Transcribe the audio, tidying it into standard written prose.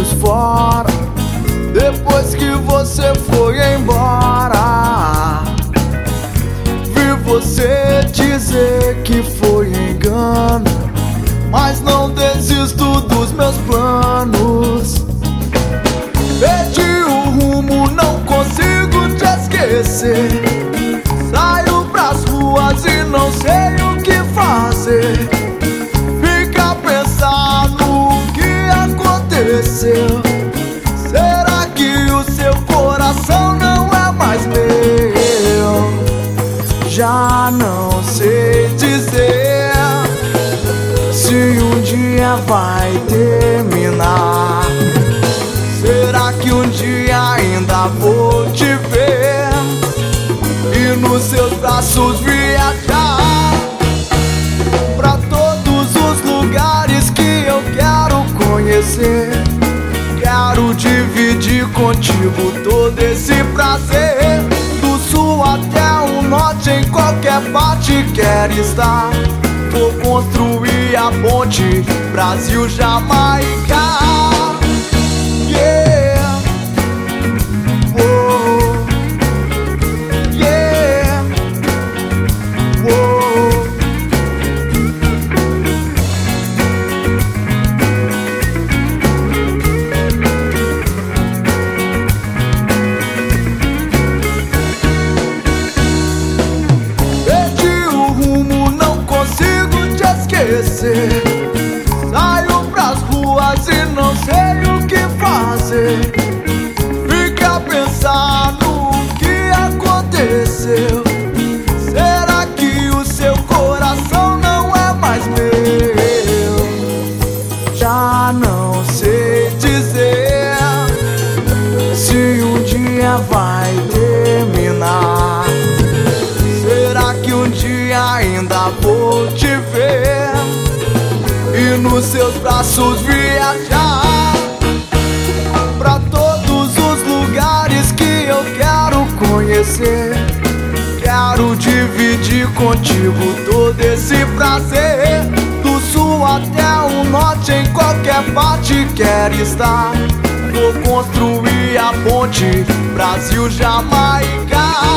olhos fora. Depois que você foi embora, vi você dizer que foi engano, mas não desisto dos meus planos. Perdi o rumo, não consigo te esquecer. Saio pras ruas e não sei o que fazer. Fica a pensar no que aconteceu. Será que o seu coração não é mais meu? Já não sei dizer se um dia vai terminar. Será que um dia ainda vou te ver e nos seus braços viajar pra todos os lugares que eu quero conhecer? Quero dividir contigo todo esse prazer. Do sul até o norte, em qualquer parte quero estar. Vou construir a ponte Brasil-Jamaica. Yeah. Whoa. Yeah. Whoa. Perdi o rumo, não consigo te esquecer. Saio pras ruas e não sei o que fazer. Fica a pensar no que aconteceu. Será que o seu coração não é mais meu? Já não sei dizer se um dia vai terminar. Será que um dia ainda vou te ver e nos seus braços viajar pra todos os lugares que eu quero conhecer? Quero dividir contigo todo esse prazer. Do sul até o norte, em qualquer parte quero estar. Vou construir a ponte Brasil-Jamaica.